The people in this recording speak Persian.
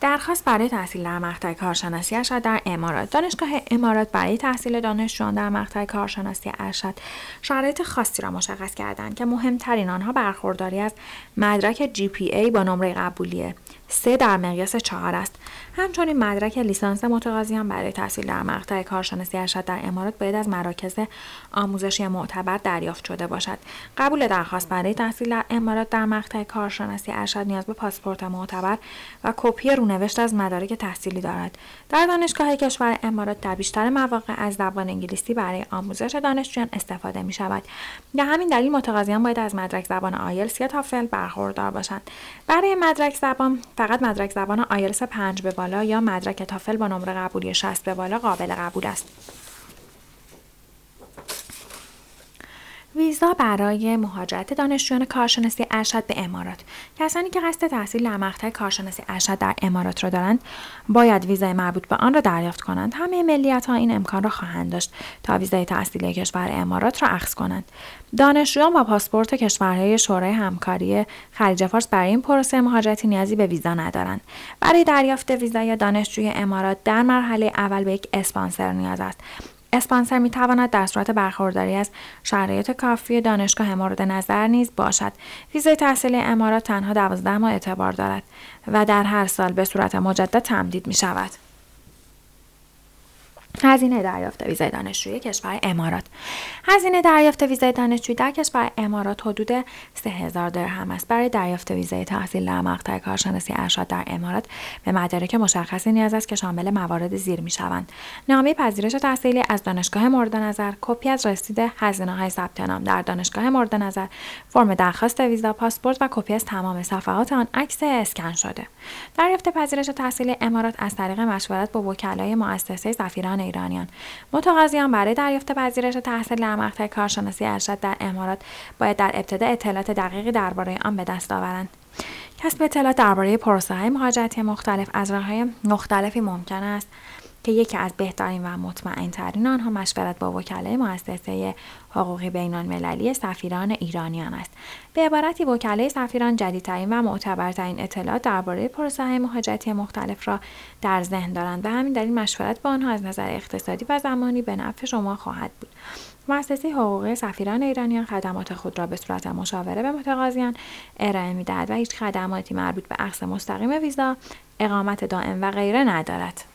درخواست برای تحصیل در مقطع کارشناسی ارشد در امارات. دانشگاه امارات برای تحصیل دانشجویان در مقطع کارشناسی ارشد شرایط خاصی را مشخص کردند که مهمترین آنها برخورداری از مدرک GPA با نمره قبولی 3 در مقیاس 4 است. همچنین مدرک لیسانس متقاضیان برای تحصیل در مقطع کارشناسی ارشد در امارات باید از مراکز آموزشی معتبر دریافت شده باشد. قبول درخواست برای تحصیل در امارات در مقطع کارشناسی ارشد نیاز به پاسپورت معتبر و کپی رونوشت از مدارک تحصیلی دارد. در دانشگاه کشور امارات در بیشتر مواقع از زبان انگلیسی برای آموزش دانشجویان استفاده می شود. به همین دلیل متقاضیان باید از مدرک زبان آیلتس یا تافل برخوردار باشند. برای مدرک زبان فقط مدرک زبان آیلتس 5 به بالا یا مدرک تافل با نمره قبولی 60 به بالا قابل قبول است. ویزا برای مهاجرت دانشجویان کارشناسی ارشد به امارات. کسانی که قصد تحصیل در مقطع کارشناسی ارشد در امارات را دارند باید ویزای مربوط به آن را دریافت کنند. همه ملیت‌ها این امکان را خواهند داشت تا ویزای تحصیلی کشور امارات را اخذ کنند. دانشجویان با پاسپورت کشورهای شورای همکاری خلیج فارس برای این پروسه مهاجرتی نیازی به ویزا ندارند. برای دریافت ویزای دانشجوی امارات در مرحله اول به یک اسپانسر نیاز است. اسپانسر می تواند در صورت برخورداری از شرایط کافی دانشگاه مورد نظر نیز باشد. ویزای تحصیلی امارات تنها 12 ماه اعتبار دارد و در هر سال به صورت مجدد تمدید می شود. هزینه دریافت ویزای دانشجویی کشور امارات. هزینه دریافت ویزای دانشجویی در کشور امارات حدود 3000 درهم است. برای دریافت ویزای تحصیل در مقطع کارشناسی ارشد در امارات به مدارک مشخصی نیاز است که شامل موارد زیر می‌شوند: نامه پذیرش تحصیلی از دانشگاه مورد نظر، کپی از رسید هزینه‌های ثبت نام در دانشگاه مورد نظر، فرم درخواست ویزا، پاسپورت و کپی از تمام صفحات آن عکس اسکن شده. دریافت پذیرش تحصیلی امارات از طریق مشورت با وکلای مؤسسه سفیران ایرانیان. متقاضیان برای دریافت پذیرش تحصیل در مقطع کارشناسی ارشد در امارات باید در ابتدا اطلاعات دقیقی درباره آن به دست آورند. کسب اطلاعات درباره پروسه‌های مهاجرتی مختلف از راه‌های مختلفی ممکن است که یکی از بهترین و مطمئن‌ترین آنها مشورت با وکلای مؤسسه حقوقی بین‌المللی سفیران ایرانیان است. به عبارتی وکلای سفیران جدیدترین و معتبرترین اطلاعات درباره پروسه‌های مهاجرتی مختلف را در ذهن دارند و همین دلیل مشورت با آنها از نظر اقتصادی و زمانی به نفع شما خواهد بود. مؤسسه حقوقی سفیران ایرانیان خدمات خود را به صورت مشاوره به متقاضیان ارائه می‌دهد و هیچ خدماتی مربوط به اخذ مستقیم ویزا، اقامت دائم و غیره ندارد.